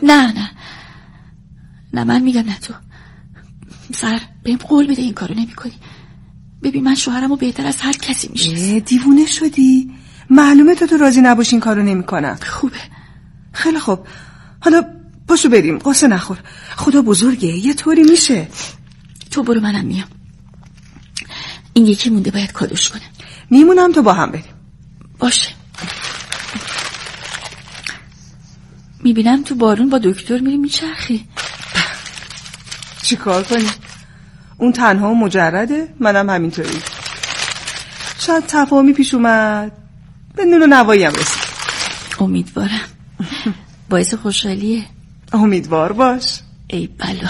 نه من میگم نه. تو سر بهم قول بده این کارو نمی کنی. ببین من شوهرمو بهتر از هر کسی میشناسم. دیوونه شدی؟ معلومه تو راضی نباشی این کارو نمی کنم. خوبه. خیلی خوب، حالا پاشو بریم، قصه نخور، خدا بزرگه، یه طوری میشه. تو برو منم میام. این یکی مونده باید کادوش کنم. میمونم تو با هم بریم. باشه. میبینم تو بارون با دکتر میری میچرخی. چی کار کنی؟ اون تنها و مجرده، منم همینطوری. شاید تفاهمی پیش اومد، به نون و نوایی هم رسید. امیدوارم. باعث خوشحالیه. امیدوار باش. ای بلا.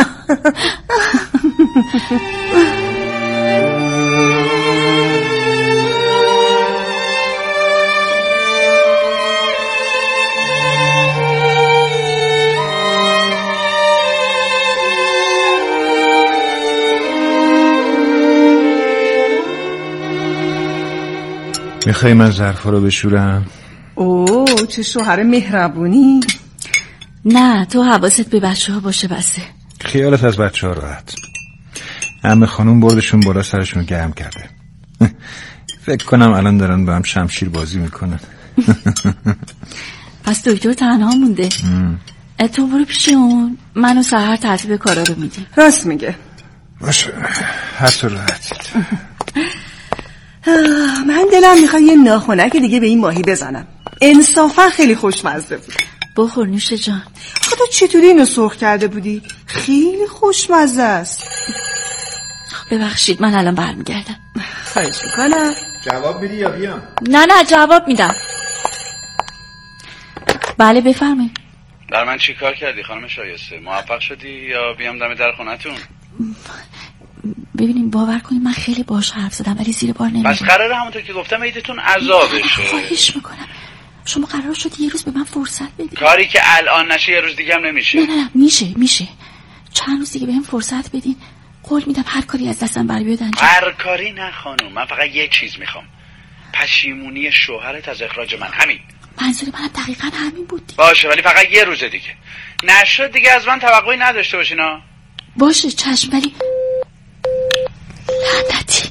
میخوای من ظرفا رو بشورم؟ اوه چه شوهر مهربونی. نه تو حواست به بچه ها باشه بسه. خیالت از بچه ها راحت. عمه خانوم بردشون بالا سرشون گرم کرده. فکر کنم الان دارن با هم شمشیر بازی میکنن. پس دکتر تنها مونده. تو برو پیش اون، من و سحر ترتیب کارا رو میدیم. راست میگه. باشه هر طور راحتید. من دلم میخواد یه ناخنک دیگه به این ماهی بزنم. انصافا خیلی خوشمزه بود. بخور نوشه جان. خدا چطوری اینو سرخ کرده بودی؟ خیلی خوشمزه است. ببخشید من الان برمیگردم. خواهش میکنم. جواب میدی یا بیام؟ نه جواب میدم. بله بفرمایید. در من چی کار کردی خانم شایسته؟ موفق شدی یا بیام دم در خونتون؟ ببینیم باور کنید من خیلی باهاش حرف زدم ولی زیر بار نمیره. بس قراره همونطور که گفتم عیدتون عذاب بشه. خواهش میکنم شما قرار شد یه روز به من فرصت بدید. کاری که الان نشه یه روز دیگه هم نمیشه. نه میشه. چند روز دیگه بهم فرصت بدین. قول میدم هر کاری از دستم بر بیاد انجام. هر کاری نه خانم، من فقط یک چیز میخوام. پشیمونی شوهرت از اخراج من. همین. منظور منم دقیقاً همین بود دیگه. باشه ولی فقط یه روز دیگه. نشد دیگه از من توقعی نداشته باشینا. باشه چشم ولی لعنتی.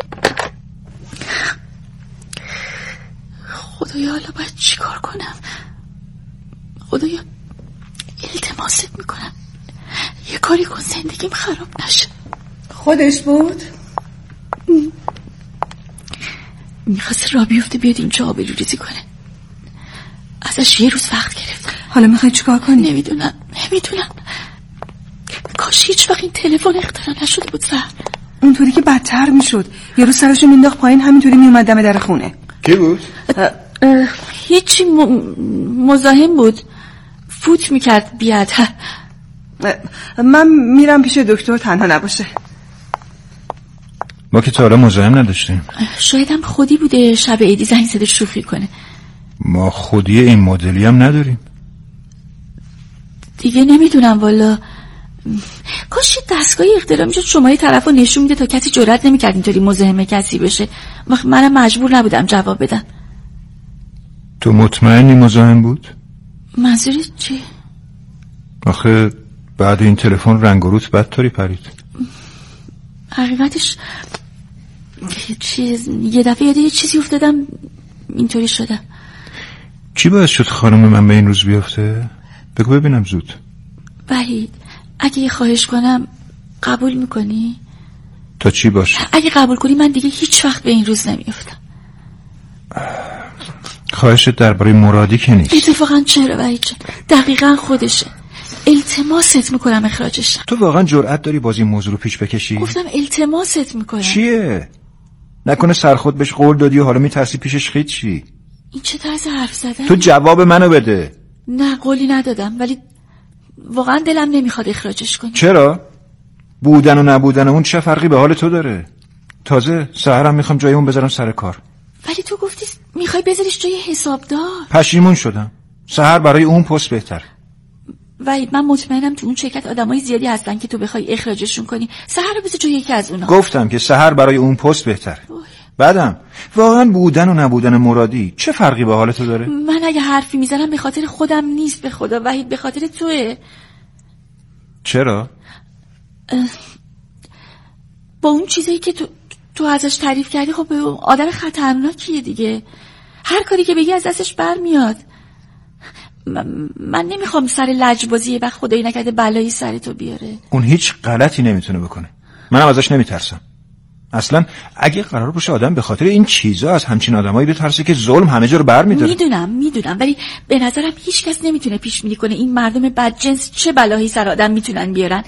خدایا حالا باید چی کار کنم؟ خدایا التماست میکنم یه کاری کن زندگیم خراب نشه. خودش بود؟ میخواست را بیفته بیاد اینجا آبروریزی کنه. ازش یه روز وقت گرفت. حالا میخوای چیکار کنی؟ نمیدونم. کاش هیچ وقت این تلفن اختراع نشده بود. اونطوری که بدتر میشد. یه روز سرشو مینداخت پایین، همینطوری میومد دم در خونه. کی بود؟ هیچی مزاحم بود. فوت میکرد بیادب. من میرم پیش دکتر تنها نباشه. ما که تا حالا مزاحم نداشتیم. شاید هم خودی بوده شب عیدی زنگ زده شوخی کنه. ما خودی این مدلی هم نداریم دیگه. نمیدونم والا. کاش دستگاهی اختراع میشد شما یه طرفو نشون میده تا کسی جرئت نمیکرد اینطوری مزاحم کسی بشه. منم مجبور نبودم جواب بدم. تو مطمئنی مزاحم بود؟ منظورت چی؟ آخه بعد این تلفن رنگ و روت بدطوری پرید. حقیقتش یه دفعه یاد یه چیزی افتادم اینطوری شدم. چی باعث شد خانم من به این روز بیافته؟ بگو ببینم زود. وحید اگه یه خواهش کنم قبول میکنی؟ تا چی باشه؟ اگه قبول کنی من دیگه هیچ وقت به این روز نمیافتم. خواهشت درباره مرادی که نیست. اتفاقا چرا وحید جان؟ دقیقا خودشه. التماست میکنم اخراجش. تو واقعا جرأت داری بازی موضوع رو پیش بکشی؟ گفتم التماست میکنم. چیه؟ نکنه سرخود بهش قول دادی و حالا میترسی پیشش خیت چی؟ این چه طرز حرف زدن؟ تو جواب منو بده. نه قولی ندادم ولی واقعا دلم نمیخواد اخراجش کنی. چرا؟ بودن و نبودن اون چه فرقی به حال تو داره؟ تازه سحرم میخوام جای اون بذارم سر کار. ولی تو گفتی میخوای بذاریش جای حسابدار. پشیمون شدم. سحر برای اون پست بهتر. وحید من مطمئنم تو اون شرکت آدمای زیادی هستن که تو بخوای اخراجشون کنی. سحر رو بذار جای یکی از اونا. گفتم که سحر برای اون پست بهتر. بعدم واقعا بودن و نبودن مرادی چه فرقی به حال تو داره؟ من اگه حرفی میزنم به خاطر خودم نیست، به خدا وحید، به خاطر توئه. چرا؟ با اون چیزایی که تو ازش تعریف کردی، خب آدم خطرناکیه دیگه. هر کاری که بگی از دستش برمیاد. من نمیخوام سر لجبازی و خدایی نکرده بلایی سر تو بیاره. اون هیچ غلطی نمیتونه بکنه، منم ازش نمیترسم. اصلا اگه قرار باشه آدم به خاطر این چیزا از همچین آدمایی بترسه که ظلم همه جا رو برمی‌داره. میدونم ولی به نظرم هیچ کس نمیتونه پیش بینی کنه این مردم بدجنس چه بلایی سر آدم میتونن بیارن.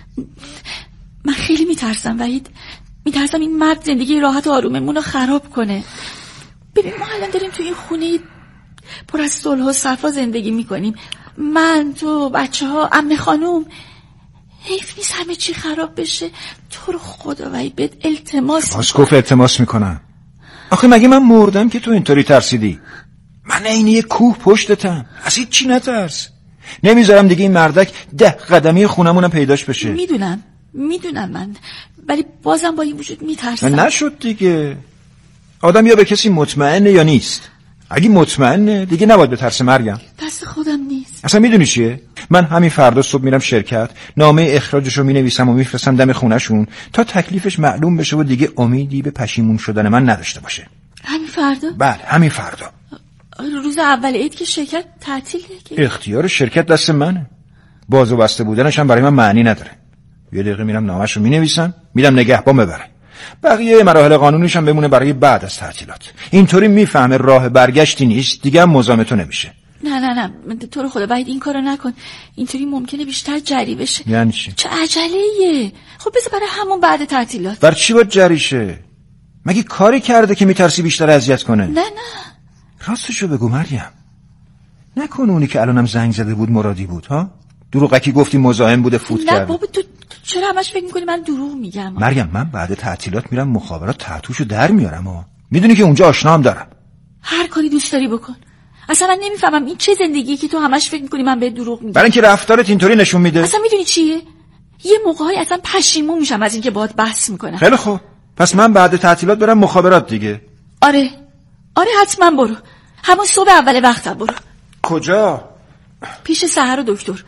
من خیلی میترسم وحید، میترسم این مرد زندگی راحت و آروممون رو خراب کنه. ببین ما الان داریم توی این خونه پر از صلح و صفا زندگی میکنیم، من، تو، بچه‌ها، عمه خانوم. حیف نیست همه چی خراب بشه. تو رو خدا وحید بهت التماس التماس میکنم. آخه مگه من مردم که تو اینطوری ترسیدی؟ من عین یه کوه پشتتم، از هیچ چی نترس. نمیذارم دیگه این مردک 10 قدمی خونمونم پیداش بشه. میدونم من، ولی بازم با این وجود میترسم. نشد دیگه. آدم یا به کسی مطمئنه یا نیست. اگه مطمئنه دیگه نباید به ترس مریم. دست خودم نیست. اصلا میدونی چیه؟ من همین فردا صبح میرم شرکت، نامه اخراجشو مینویسم و میفرستم دم خونه‌شون تا تکلیفش معلوم بشه و دیگه امیدی به پشیمون شدن من نداشته باشه. همین فردا؟ بله همین فردا. روز اول عید که شرکت تعطیله که؟ اختیار شرکت دست منه. باز و بسته بودنش هم برای من معنی نداره. یه دقیقه میرم نامه‌شو مینویسم، میدم نگهبان ببره. بقیه مراحل قانونیش هم بمونه برای بعد از تعطیلات. اینطوری میفهمه راه برگشتی نیست، دیگه هم مزاحم تو نمیشه. نه تو رو خدا باید این کارو نکن. اینطوری ممکنه بیشتر جری بشه. یعنی چی؟ چه عجله‌ایه؟ خب بذار برای همون بعد تعطیلات. بر چی باید جری شه؟ مگه کاری کرده که میترسی بیشتر اذیت کنه؟ نه راستشو بگو مریم. نکن اونی که الانم زنگ زده بود مرادی بود ها؟ دروغکی گفتی مزاحم بوده فوت کرد. نه بابا تو چرا همش فکر میکنی من دروغ میگم؟ مریم من بعد تعطیلات میرم مخابرات تحتوشو در میارم ها. میدونی که اونجا آشنام دارم. هر کاری دوست داری بکن. اصلا من نمیفهمم این چه زندگیه که تو همش فکر میکنی من به دروغ میگم. برای اینکه رفتارت اینطوری نشون میده. اصلا میدونی چیه؟ یه موقعی اصلا پشیمون میشم از اینکه باهات بحث میکنم. خیلی خوب. پس من بعد تعطیلات برم مخابرات دیگه. آره حتما برو. همون صبح اول وقتم برو. کجا؟ پیش سحر و دکتر.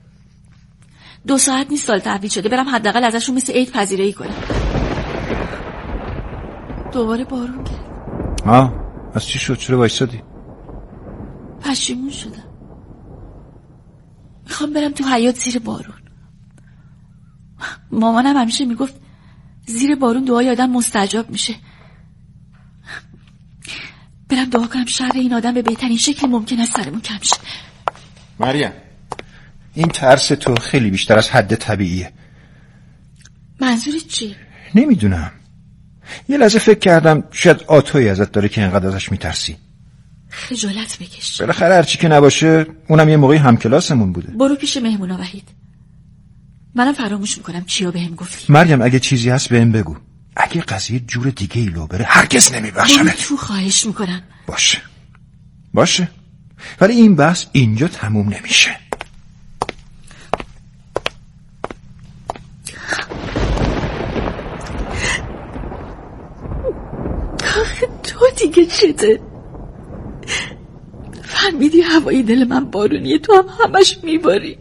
2 ساعت نیست سال تحویل شده، برم حداقل ازشون مثل عید پذیرایی کنم. دوباره بارون کرد. از چی شد؟ چرا وایسادی؟ پشیمون شدم. میخوام برم تو حیاط زیر بارون. مامانم همیشه میگفت زیر بارون دعای آدم مستجاب میشه. برم دعا کنم شر این آدم به بهترین شکل ممکن از سرمون کم شه. مریم این ترس تو خیلی بیشتر از حد طبیعیه. منظورت چی؟ نمیدونم. یه لحظه فکر کردم شاید آتویی ازت داره که اینقدر ازش میترسی. خجالت بکش. بالاخره هرچی که نباشه اونم یه موقعی همکلاسمون بوده. برو پیش مهمونا وحید. منم فراموش میکنم چیا بهم گفتی. مریم اگه چیزی هست بهم بگو. اگه قضیه جور دیگه ای لو بره هرگز نمیبخشمت. برو تو، خواهش میکنم. باشه ولی این بحث اینجا تموم نمیشه. تو دیگه چته؟ فهمیدی هوای دل من بارونیه، تو هم همش میباری.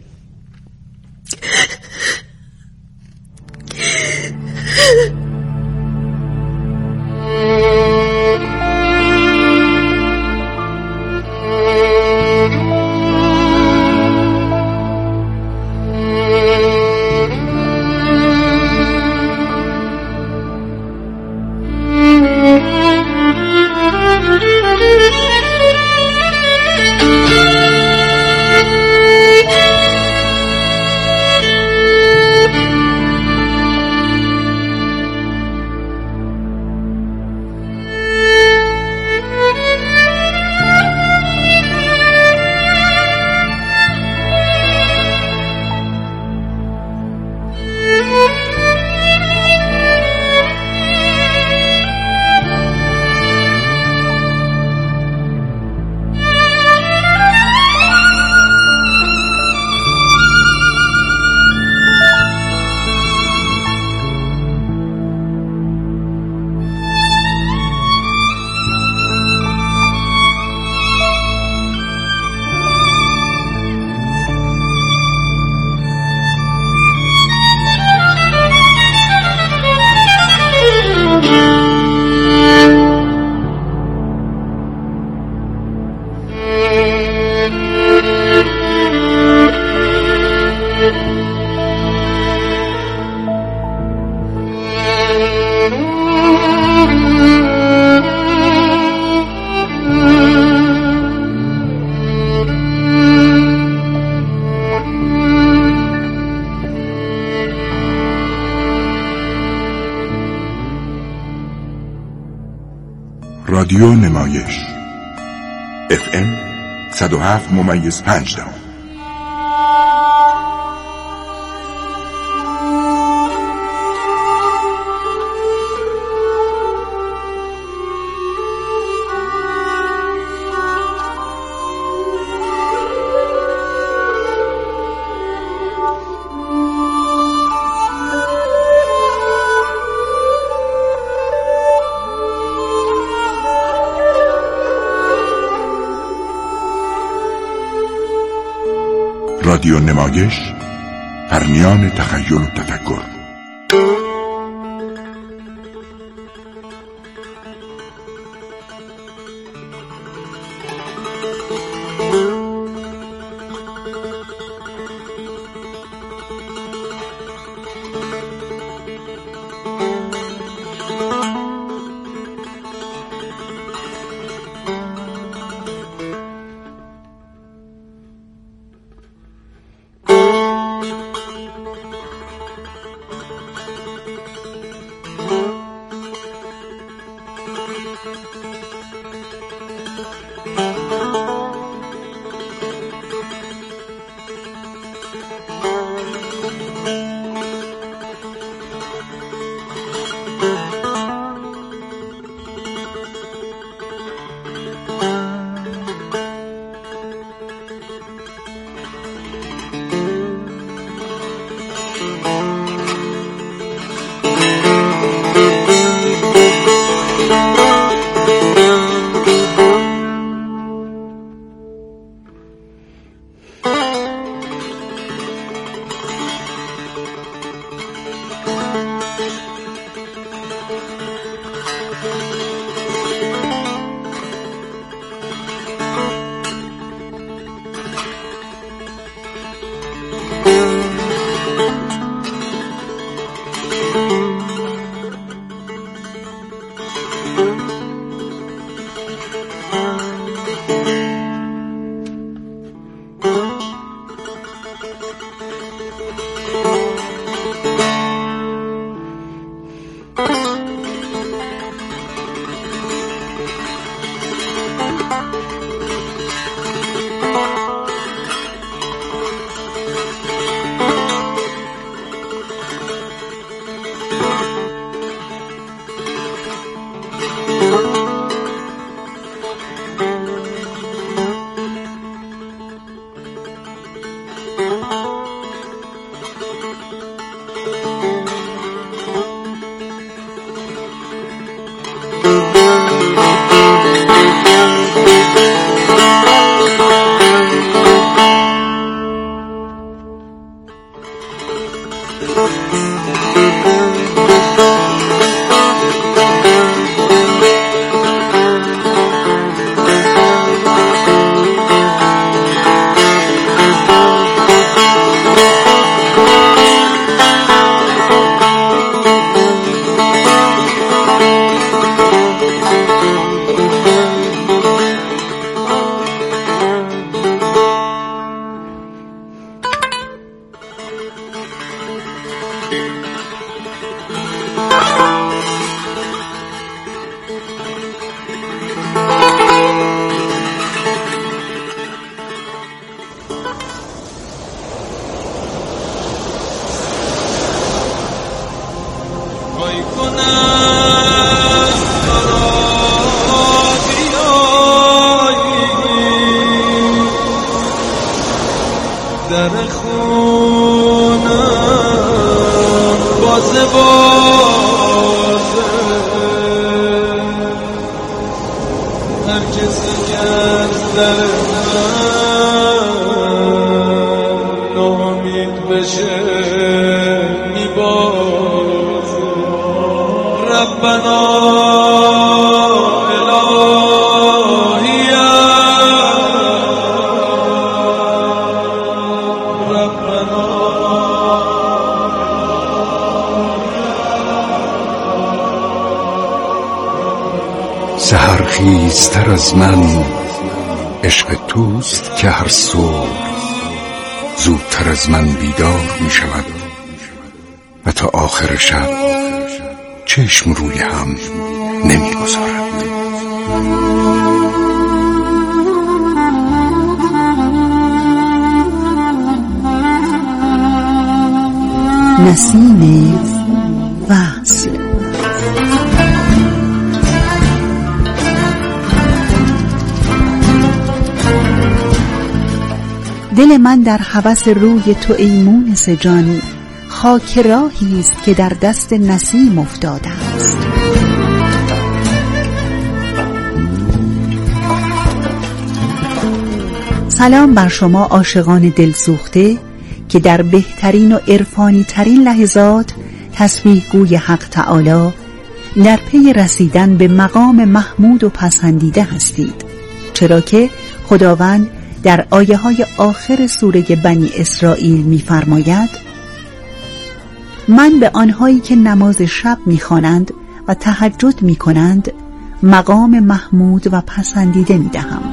رادیو نمایش FM 107.5. رادیو نمایش در میان تخیل و تفکر. در خونم بازه هر کسی که از در من ناامید بشه میبازه. ربنا سحرخیزتر از من عشق توست که هر صبح زودتر از من بیدار می شود و تا آخر شب چشم روی هم نمی گذارد. نسیم وصل. دل من در هوس روی تو ای مونس جان، خاک راهی است که در دست نسیم افتاده است. سلام بر شما عاشقان دلسوخته که در بهترین و عرفانی ترین لحظات تسبیح گوی حق تعالی در پی رسیدن به مقام محمود و پسندیده هستید، چرا که خداوند در آیه های آخر سوره بنی اسرائیل می‌فرماید: من به آنهایی که نماز شب می‌خوانند و تهجد می‌کنند مقام محمود و پسندیده می‌دهم.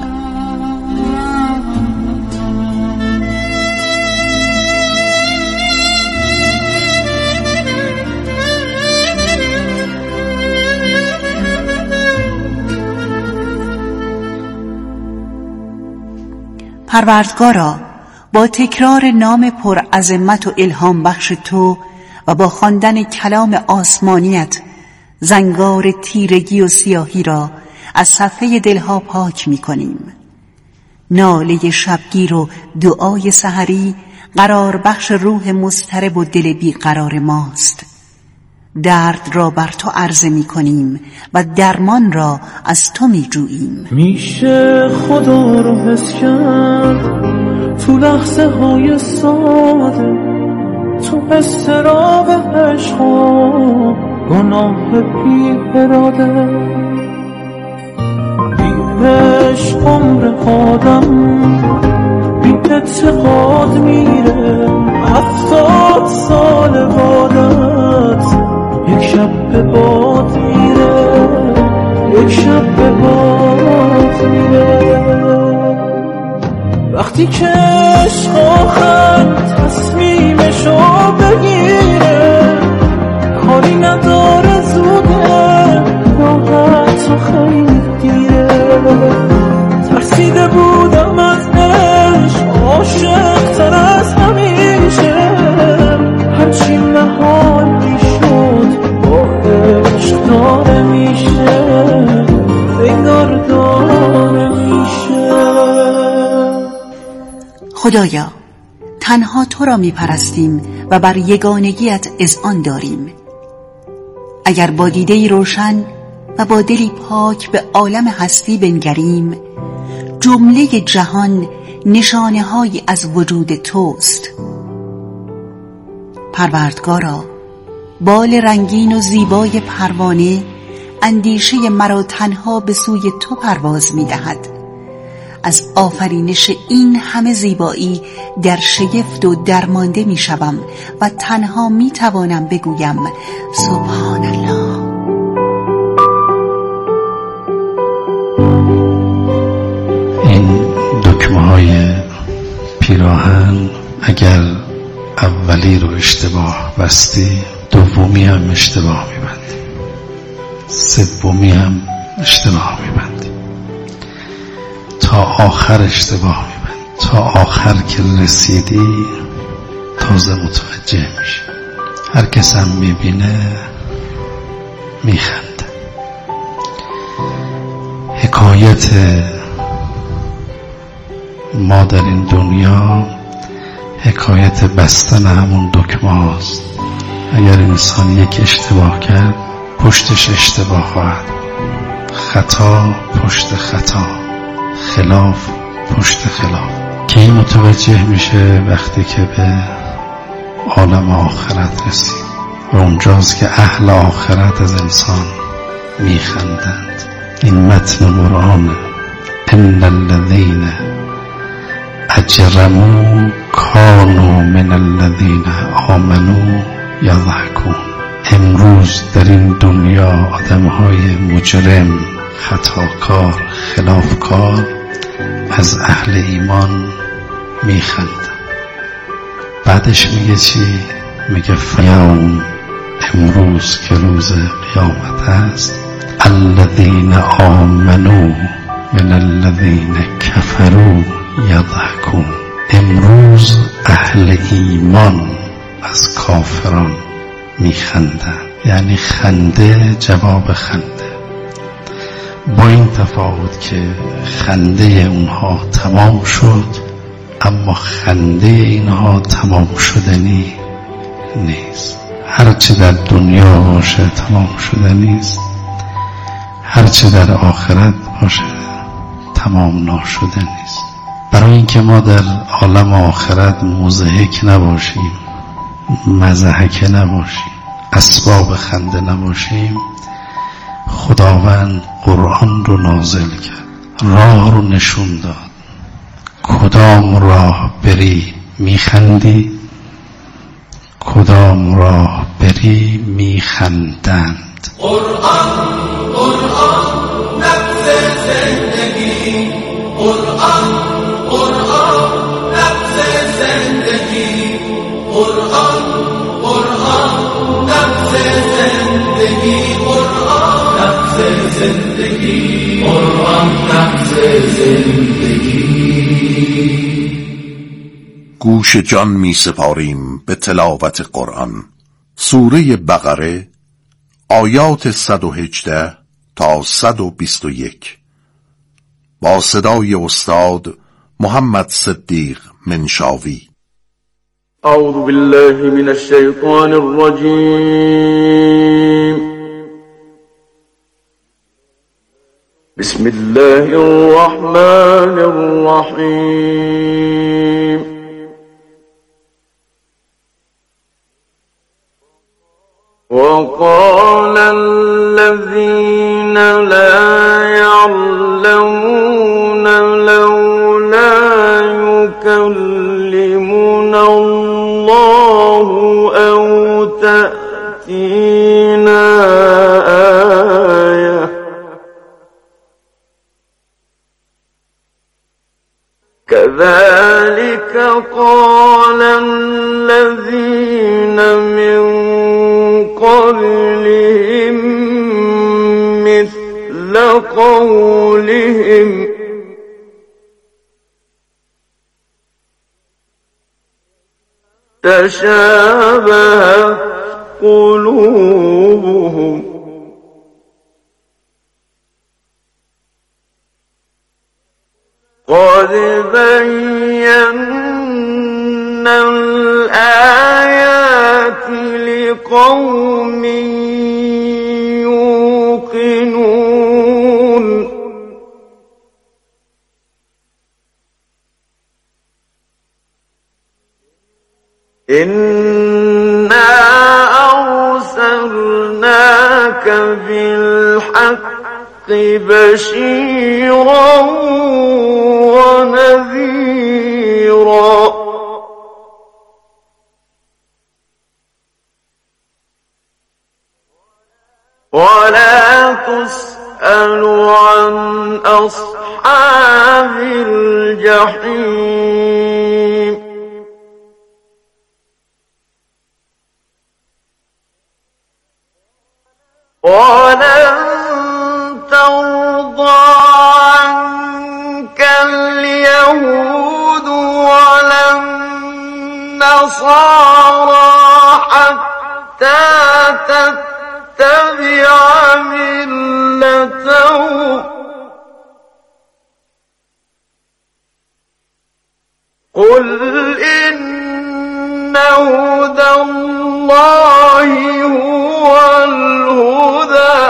پروردگارا، با تکرار نام پرعظمت و الهام بخش تو و با خواندن کلام آسمانیت زنگار تیرگی و سیاهی را از صفحه دلها پاک می کنیم. ناله شبگیر و دعای سحری قرار بخش روح مضطرب و دل بیقرار ماست. درد را بر تو عرضه می کنیم و درمان را از تو می جوییم. میشه خدا رو حس کرد تو لحظه های ساده، تو استراب عشقا گناه بی اراده. بی عشق عمر آدم بی اعتقاد میره، 70 سال بادت یک شب به باد میره، یک شب به باد میره. وقتی که عشق آخر تصمیمشو بگیره، کاری نداره زوده، راحت و خیلی دیره. ترسیده بودم از عشق، عاشق تر از همیشه، هرچی محالی شد با عشق داره میشه، انگار داره میشه. خدایا، تنها تو را می پرستیم و بر یگانگیت اذعان داریم. اگر با دیده‌ای روشن و با دلی پاک به عالم هستی بنگریم، جمله جهان نشانه هایی از وجود توست. پروردگارا، بال رنگین و زیبای پروانه اندیشه مرا تنها به سوی تو پرواز می دهد. از آفرینش این همه زیبایی در شگفت و درمانده می شوم و تنها می توانم بگویم سبحان الله. این دکمه های پیراهن اگر اولی رو اشتباه بستی، دومی هم اشتباه میبندی، سومی هم اشتباه میبندی، تا آخر اشتباه میبندی، تا آخر که رسیدی تازه متوجه میشی. هر کس هم میبینه میخنده. حکایت ما در این دنیا حکایت بستن همون دکمه هاست. اگر انسان یک اشتباه کرد، پشتش اشتباه خواهد، خطا پشت خطا، خلاف پشت خلاف. که این متوجه میشه وقتی که به عالم آخرت رسید و اونجاست که اهل آخرت از انسان میخندند. این متن قرآن: ان الذین اجرموا کانوا من الذین آمنوا یضحکون. امروز در این دنیا آدمهای مجرم، خطاکار، خلافکار از اهل ایمان میخندن. بعدش میگه چی؟ میگه فیوم، امروز که روز قیامت است، الذين آمنوا من الذين كفروا یضحکون. امروز اهل ایمان از کافران میخندن، یعنی خنده جواب خنده، با این تفاوت که خنده اونها تمام شد اما خنده اینها تمام شدنی نیست. هرچه در دنیا باشه تمام شدنی است، هرچه در آخرت باشه تمام ناشدنی است. برای اینکه ما در عالم آخرت مضحک نباشیم، مضحک نباشیم، اسباب خنده نباشیم، خداوند قرآن رو نازل کرد، راه رو نشون داد. کدام راه بری میخندی، کدام راه بری میخندند. قرآن قرآن نبض زندگی، قرآن قرآن نبض زندگی، قرآن قرآن نبض زندگی، قرآن نبض زندگی، قرآن نبض زندگی. گوش جان می سپاریم به تلاوت قرآن. سوره بقره آیات 118 تا 121 با صدای استاد محمد صدیق منشاوی. اعوذ بالله من الشیطان الرجیم. بسم الله الرحمن الرحیم. وقال الذين لا يعلمون لولا يكلمنا الله أو تأتينا آية كذلك قال الذين من قبلهم مثل قولهم تشابهت قلوبهم قد بينا الآيات لقوم يوقنون إنا أرسلناك بالحق بشيرا ونذيرا ولا تسأل عن أصحاب الجحيم ولن ترضى عنك اليهود ولا النصارى حتى تتبع ملتهم قل إن هدى الله هو الهدى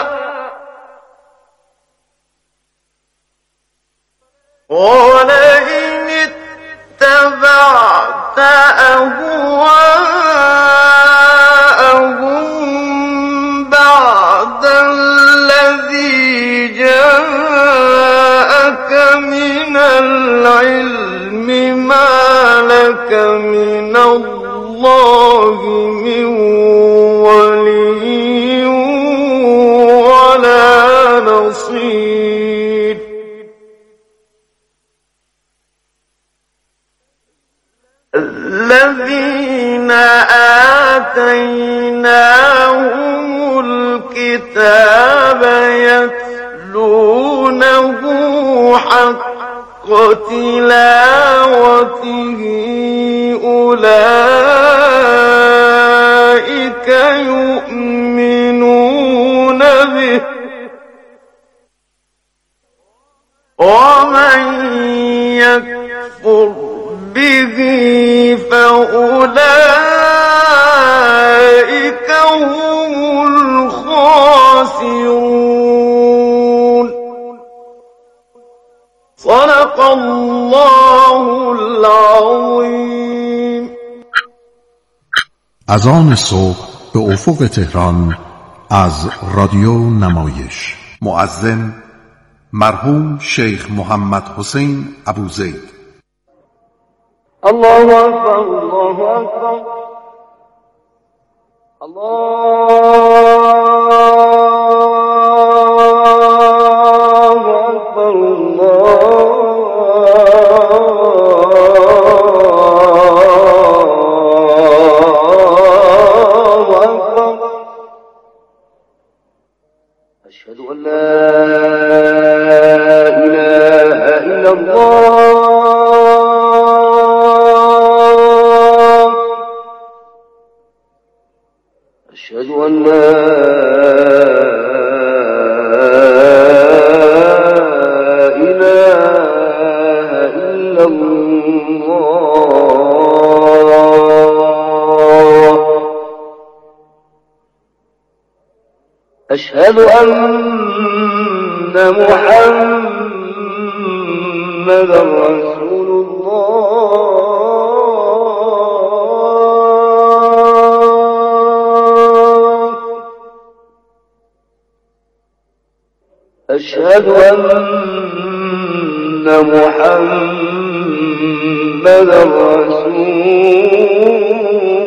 ولئن اتبعت أهواءهم بعد الذي جاءك من العلم ما لك من الله من ولي ولا نصير الذين آتيناهم الكتاب تلاوته أولئك يؤمنون به ومن يكفر به فأولئك هم الخاسرون. صدق الله العظیم. اذان صبح به افق تهران از رادیو نمایش. مؤذن مرحوم شیخ محمد حسین ابوزید. الله اکبر الله اکبر الله اکبر الله اکبر. اشهد ان لا اله الا الله. أشهد أن لا إله إلا الله. أشهد أن محمدا رسول الله. أشهد أن محمدا رسول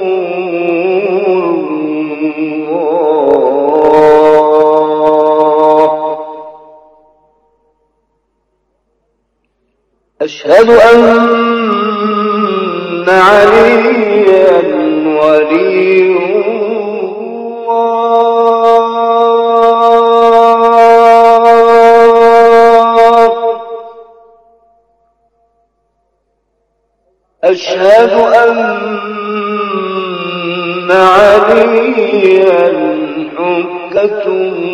الله. أشهد أن عليا ولي أشهد أن عليا حجة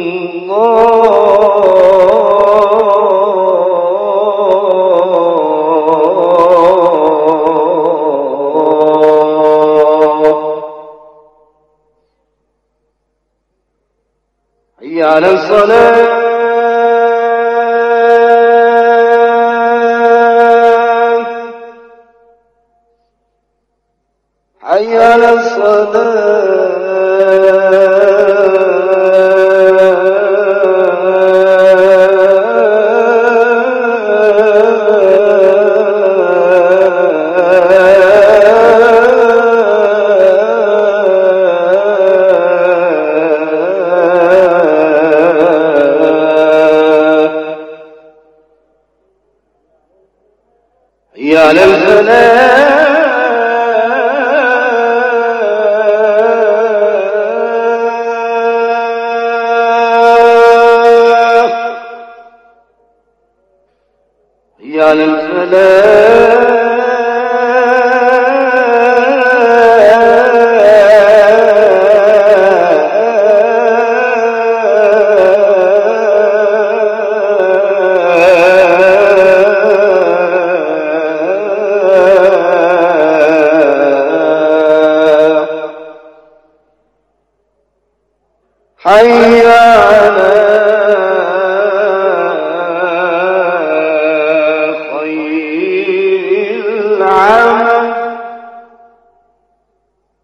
الله. حي على الصلاة. حي على الصلاة. حي على الفلاح. حي على الفلاح. حي